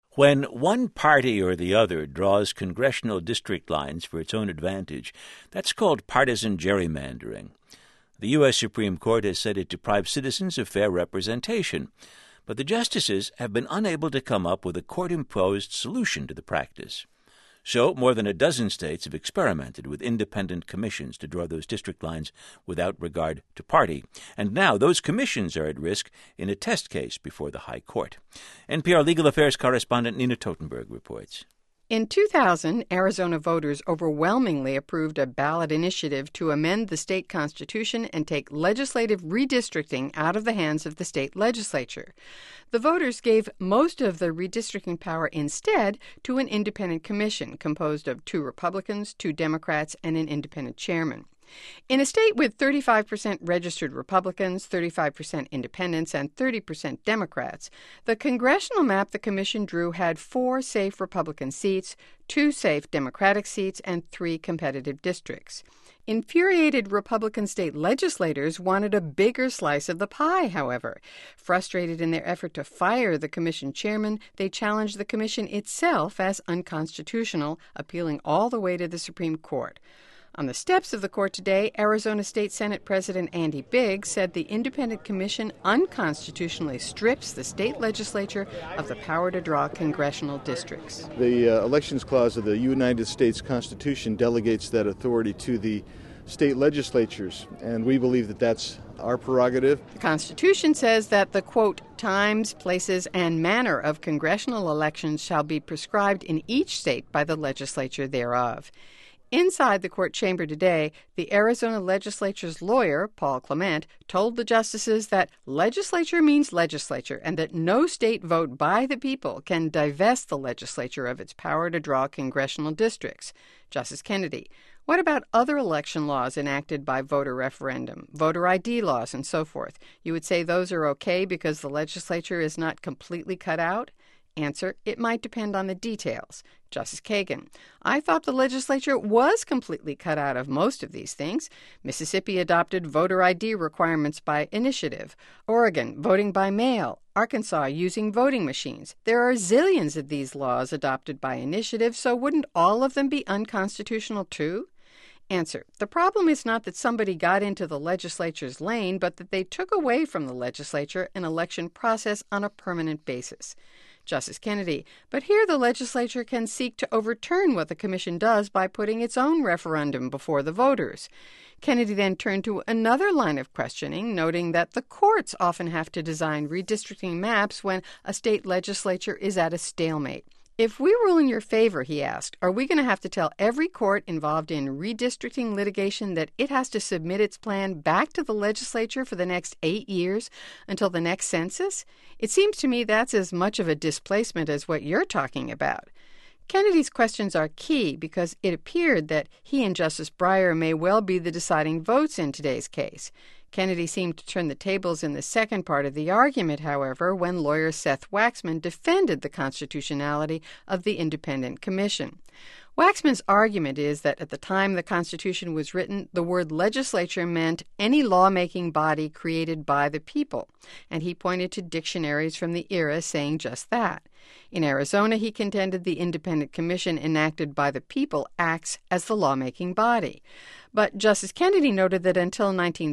When one party or the other draws congressional district lines for its own advantage, that's called partisan gerrymandering. The U.S. Supreme Court has said it deprives citizens of fair representation, but the justices have been unable to come up with a court-imposed solution to the practice. So, more than a dozen states have experimented with independent commissions to draw those district lines without regard to party. And now those commissions are at risk in a test case before the High Court. NPR legal affairs correspondent Nina Totenberg reports. In 2000, Arizona voters overwhelmingly approved a ballot initiative to amend the state constitution and take legislative redistricting out of the hands of the state legislature. The voters gave most of the redistricting power instead to an independent commission composed of 2 Republicans, 2 Democrats, and an independent chairman. In a state with 35% registered Republicans, 35% independents, and 30% Democrats, the congressional map the commission drew had 4 safe Republican seats, 2 safe Democratic seats, and 3 competitive districts. Infuriated Republican state legislators wanted a bigger slice of the pie, however. Frustrated in their effort to fire the commission chairman, they challenged the commission itself as unconstitutional, appealing all the way to the Supreme Court. On the steps of the court today, Arizona State Senate President Andy Biggs said the independent commission unconstitutionally strips the state legislature of the power to draw congressional districts. The Elections Clause of the United States Constitution delegates that authority to the state legislatures, and we believe that that's our prerogative. The Constitution says that the, quote, times, places, and manner of congressional elections shall be prescribed in each state by the legislature thereof. Inside the court chamber today, the Arizona legislature's lawyer, Paul Clement, told the justices that legislature means legislature and that no state vote by the people can divest the legislature of its power to draw congressional districts. Justice Kennedy, what about other election laws enacted by voter referendum, voter ID laws, and so forth? You would say those are okay because the legislature is not completely cut out? Answer, it might depend on the details. Justice Kagan, I thought the legislature was completely cut out of most of these things. Mississippi adopted voter ID requirements by initiative. Oregon, voting by mail. Arkansas, using voting machines. There are zillions of these laws adopted by initiative, so wouldn't all of them be unconstitutional too? Answer, the problem is not that somebody got into the legislature's lane, but that they took away from the legislature an election process on a permanent basis. Justice Kennedy, but here the legislature can seek to overturn what the commission does by putting its own referendum before the voters. Kennedy then turned to another line of questioning, noting that the courts often have to design redistricting maps when a state legislature is at a stalemate. If we rule in your favor, he asked, are we going to have to tell every court involved in redistricting litigation that it has to submit its plan back to the legislature for the next 8 years until the next census? It seems to me that's as much of a displacement as what you're talking about. Kennedy's questions are key because it appeared that he and Justice Breyer may well be the deciding votes in today's case. Kennedy seemed to turn the tables in the second part of the argument, however, when lawyer Seth Waxman defended the constitutionality of the independent commission. Waxman's argument is that at the time the Constitution was written, the word legislature meant any lawmaking body created by the people, and he pointed to dictionaries from the era saying just that. In Arizona, he contended the independent commission enacted by the people acts as the lawmaking body. But Justice Kennedy noted that until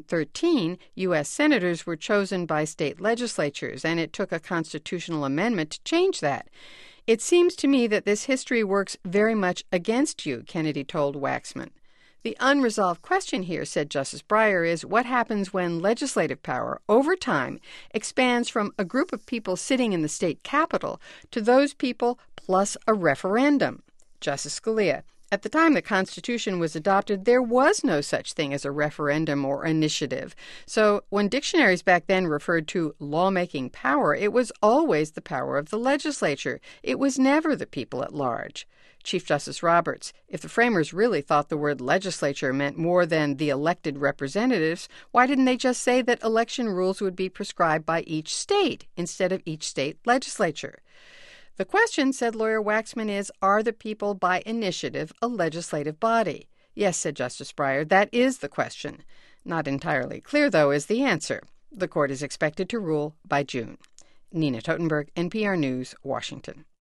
1913, U.S. senators were chosen by state legislatures, and it took a constitutional amendment to change that. It seems to me that this history works very much against you, Kennedy told Waxman. The unresolved question here, said Justice Breyer, is what happens when legislative power, over time, expands from a group of people sitting in the state capitol to those people plus a referendum. Justice Scalia, at the time the Constitution was adopted, there was no such thing as a referendum or initiative. So when dictionaries back then referred to lawmaking power, it was always the power of the legislature. It was never the people at large. Chief Justice Roberts, if the framers really thought the word legislature meant more than the elected representatives, why didn't they just say that election rules would be prescribed by each state instead of each state legislature? The question, said lawyer Waxman, is, are the people by initiative a legislative body? Yes, said Justice Breyer, that is the question. Not entirely clear, though, is the answer. The court is expected to rule by June. Nina Totenberg, NPR News, Washington.